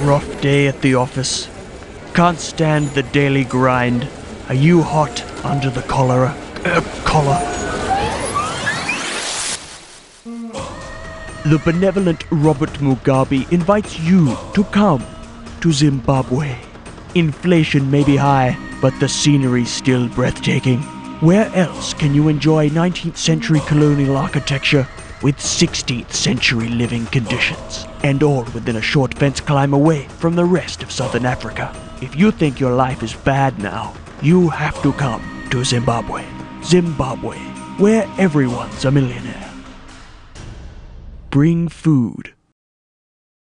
Rough day at the office. Can't stand the daily grind. Are you hot under the collar? The benevolent Robert Mugabe invites you to come to Zimbabwe. Inflation may be high, but the scenery's still breathtaking. Where else can you enjoy 19th century colonial architecture with 16th century living conditions, and all within a short fence climb away from the rest of Southern Africa? If you think your life is bad now, you have to come to Zimbabwe. Zimbabwe, where everyone's a millionaire. Bring food